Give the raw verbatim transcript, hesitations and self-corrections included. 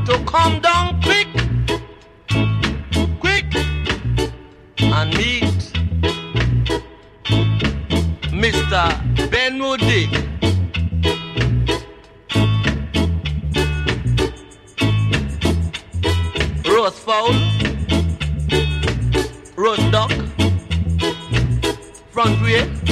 to come down quick, quick, and meet Mister Benwood Dick. Roast fowl, roast duck, front way.